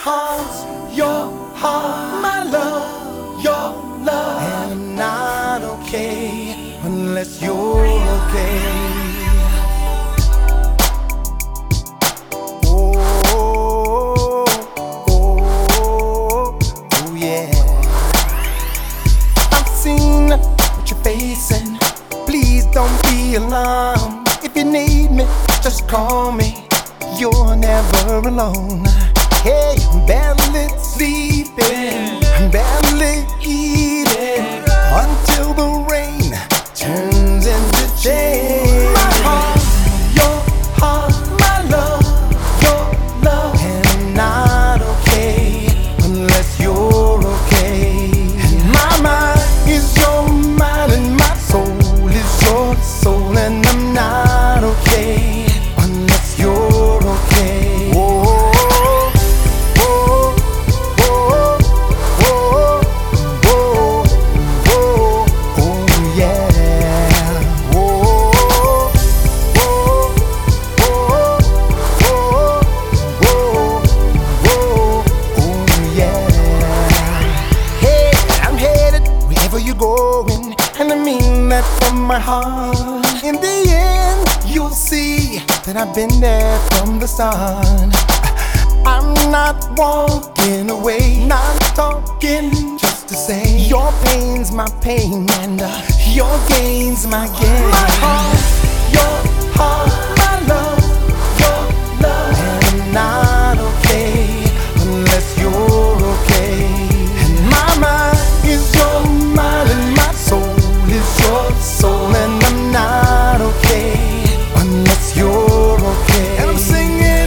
heart, my love, your love. And I'm not okay unless you're okay. Oh, oh, oh, yeah. I've seen what you're facing. Please don't be alarmed. If you need me, just call me. You're never alone. Hey, I'm barely sleeping, I'm barely eating, until the rain turns into shade. My heart, my love, your love. And I'm not okay unless you're okay. And my mind is your mind, and my soul is your soul. And I'm not okay unless you're okay. Whoa. You're going, and I mean that from my heart. In the end, you'll see that I've been there from the start. I'm not walking away, not talking just to say your pain's my pain and your gain's my gain. My heart, my love, your love. And I'm not okay unless you're okay. And my mind is your mind, and my soul is your soul. And I'm not okay unless you're okay. And I'm singing,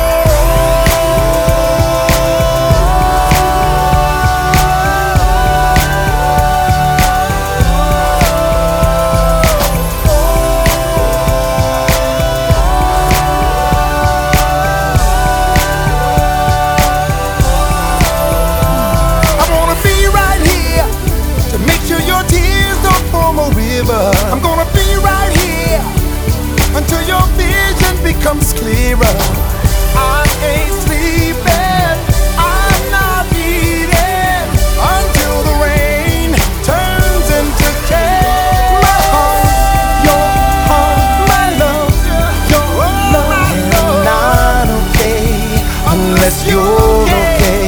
I'm gonna be right here until your vision becomes clearer. I ain't sleeping, I'm not eating until the rain turns into shade. Your heart, my love, your love. And I'm not okay unless you're okay.